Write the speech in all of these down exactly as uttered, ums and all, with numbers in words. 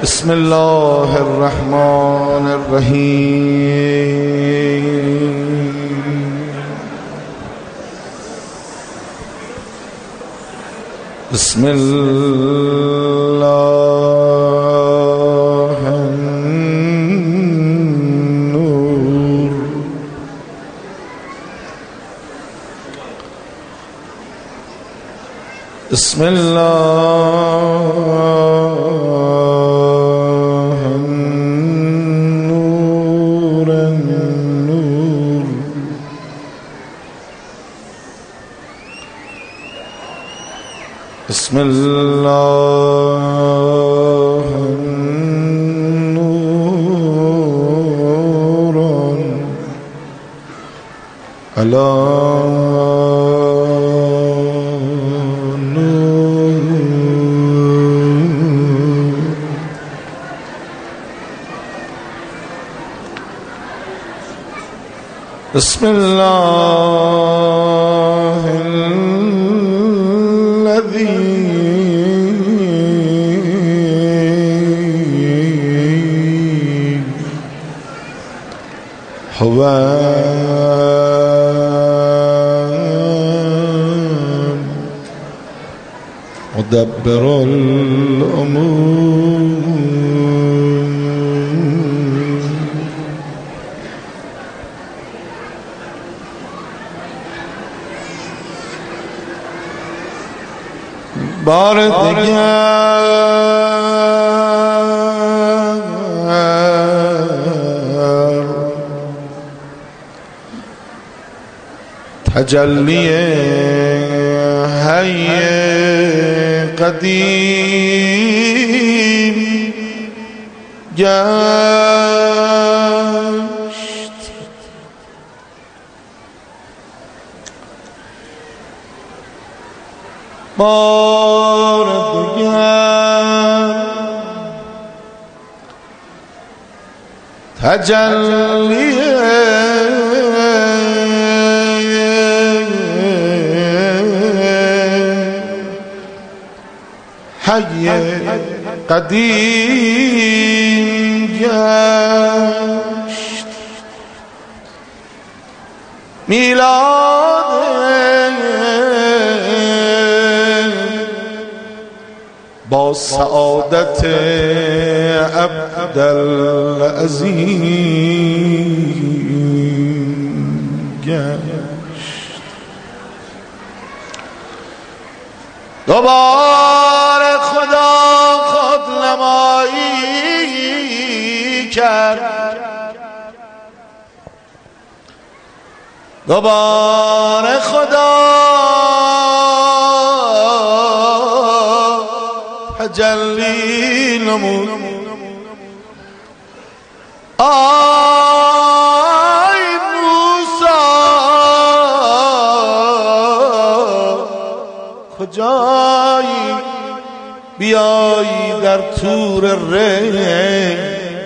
بسم الله الرحمن الرحیم. بسم الله النور. بسم الله بسم الله نور على نور. بسم الله الذي هو مدبر الأمور. بار دیگر تجلی حی قدیم گشت. بار دیگر تجلی حی قدیم گشت. میلاد با سعادت عبدالعظیم گشت. دوباره خدا خود نمایی کرد. دوباره خدا تجلی نمود. آی موسی کجایی؟ بیایی در طور ری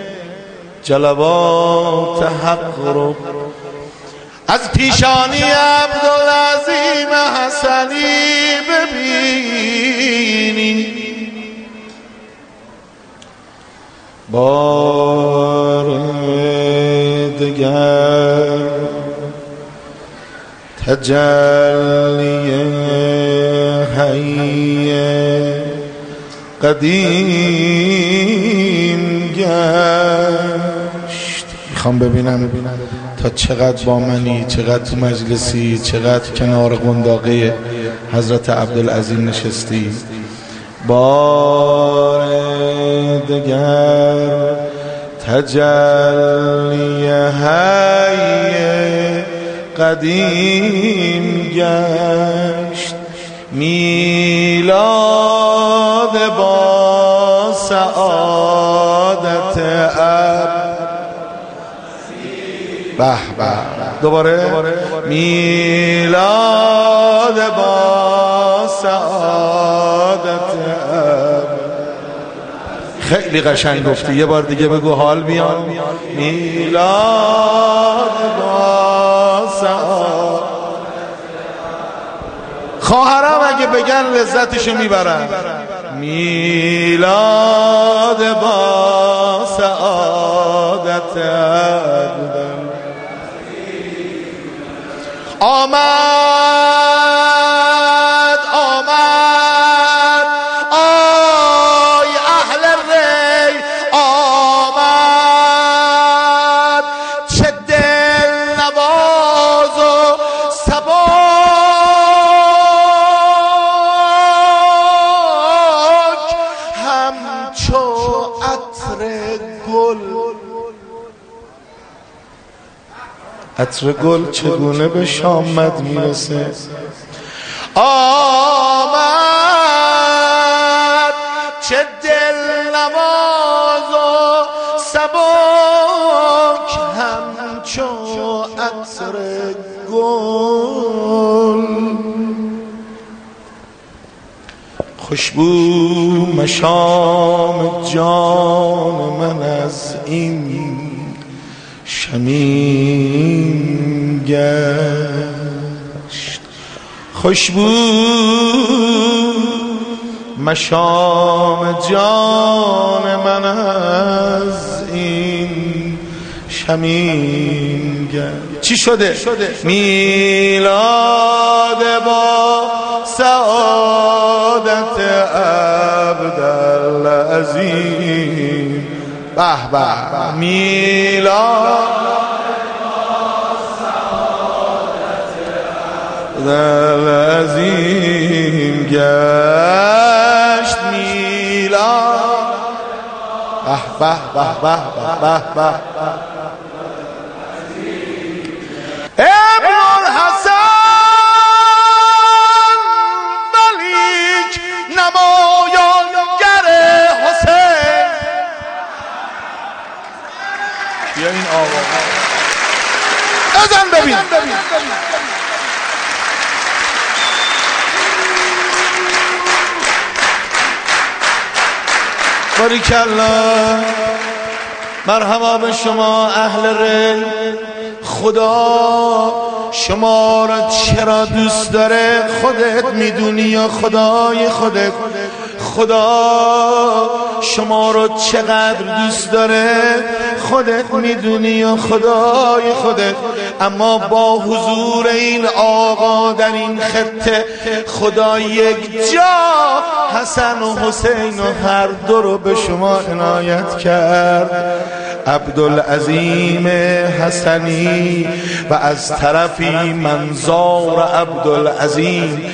جلوات حق رو از پیشانی عبدالعظیم حسنی ببینی. بار دیگر تجلی حی قدیم گشت. میخوام ببینم تا چقدر با منی، چقدر تو مجلسی، چقدر کنار قنداقه حضرت عبدالعظیم نشستی. بار دیگر تجلی حی قدیم گشت. میلاد با سعادت اب به به. دوباره میلاد با سعادت اب. خیلی قشنگ گفتی، یه بار دیگه بگو حال بیان. میلاد با سعادت. خواهرم اگه بگن لذتشو میبرن. میلاد با گل، عطر گل چگونه به شامت میرسه. آمد چه دل نواز و سبک همچو عطر گل، خوشبو مشام جان من از این شمیم گشت. خوشبو مشام جان من از این شمیم گشت. چی شده؟ میلاد با سعادت عبدالعظیم. به به میلاد عبدالعظیم گشت. میلاد به به به به به به ابن الحسن ملیک نمایانگر حسین. بیا این آقا ازن ببین. باریکالله، مرحبا به شما اهل ری. خدا شما را چرا دوست داره خودت میدونی یا خدای خودت؟ خدا شما رو چقدر دوست داره خودت میدونی یا خدای خودت؟ اما با حضور این آقا در این خطه خدا یک جا حسن و حسین و هر دو رو به شما عنایت کرد. عبدالعظیم حسنی و از طرفی منظار عبدالعظیم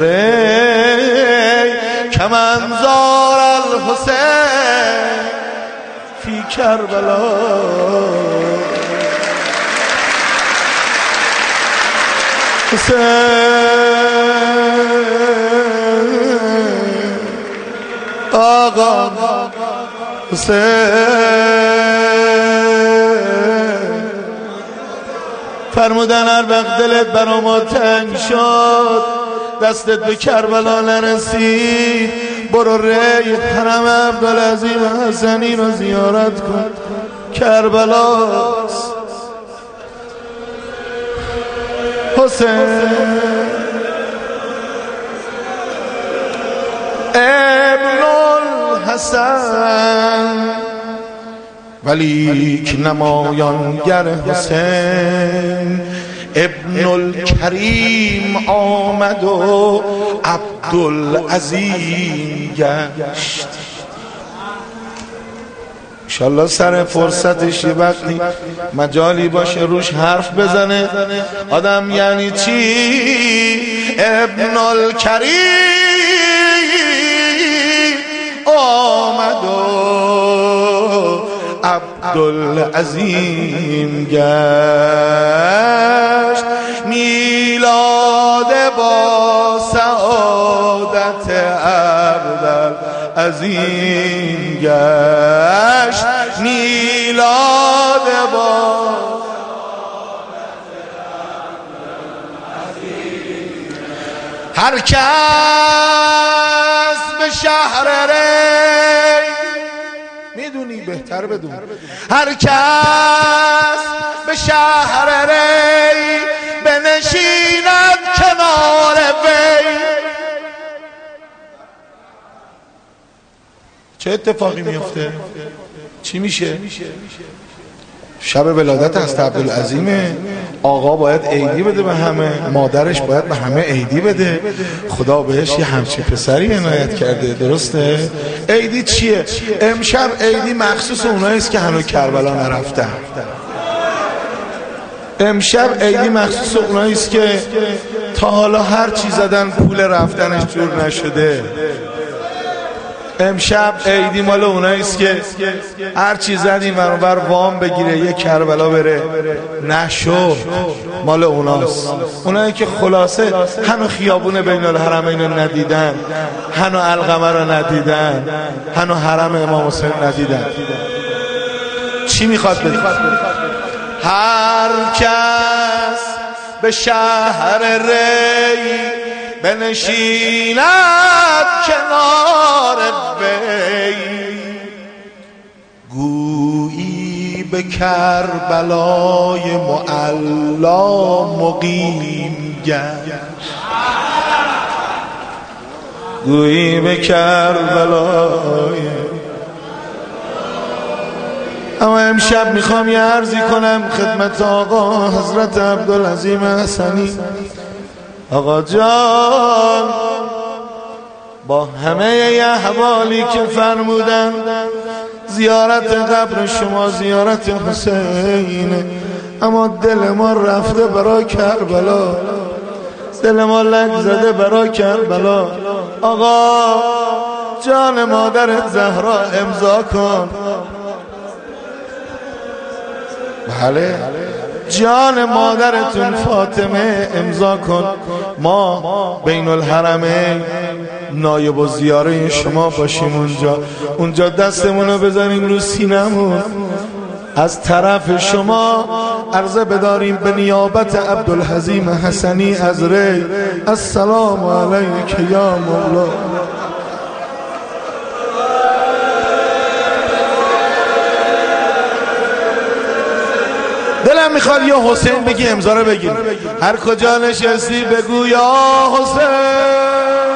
بره که منظار الحسین فی کربلا. حسین آقا حسین فرمودن هر وقت دلت برا ما تنگ شد، دستت به کربلا نرسید، برو ری حرم عبدالعظیم حسنی رو زیارت کن. کربلاست. حسین ابن الحسن ولیک نمایانگر حسین، ابن الکریم آمد و عبدالعظیم گشت. انشالله سر فرصتش یه وقتی مجالی باشه روش حرف بزنه آدم. یعنی چی؟ ابن الکریم آمد و عبدالعظیم گشت. میلاد با سعادت عبدالعظیم گشت. میلاد با هر کس به شهر ری، میدونی بهتر بدون، هر کس به شهر ری بنشیند کنار وی. چه اتفاقی میفته؟ چی میشه؟ شب ولادت از عبدالعظیم آقا باید عیدی بده به همه، مادرش باید به همه عیدی بده. خدا بهش یه همچین پسری عنایت کرده، درسته؟ عیدی چیه؟ امشب عیدی مخصوص اونایی است که هنوز کربلا نرفتن. امشب عیدی مخصوص اونایی است که تا حالا هر چی زدن پول رفتنش جور نشده. امشب عیدی مال اوناییست که هر چی زدیم اونور وام بگیره یه کربلا بره، نشو مال اوناست. اونایی که خلاصه هنو خیابون بین الحرمین رو ندیدن، هنو علقمه رو ندیدن، هنو حرم امام حسین ندیدن. چی میخواد بگه؟ هر کس به شهر ری بنشیند کنار وی، گویی به کربلای معلا مقیم گشت، گویی به کربلای. اما امشب میخوام یه عرضی کنم خدمت آقا حضرت عبدالعظیم حسنی. آقا جان با همه یه احوالی که فرمودن، زیارت قبر شما زیارت حسین، اما دل ما رفته برای کربلا، دل ما لگ زده برای کربلا. آقا جان مادرت زهرا امضا کن. بله جان مادرتون فاطمه امضا کن، ما بین الحرمین نایب و زیاره شما باشیم اونجا، اونجا دستمونو بذاریم رو سینمون، از طرف شما عرضه بداریم به نیابت عبدالحزیم حسنی از ری، السلام علیک یا مولا. دلم میخواد یا حسین بگی امضا رو بگیر، هر کجا نشستی بگو یا حسین.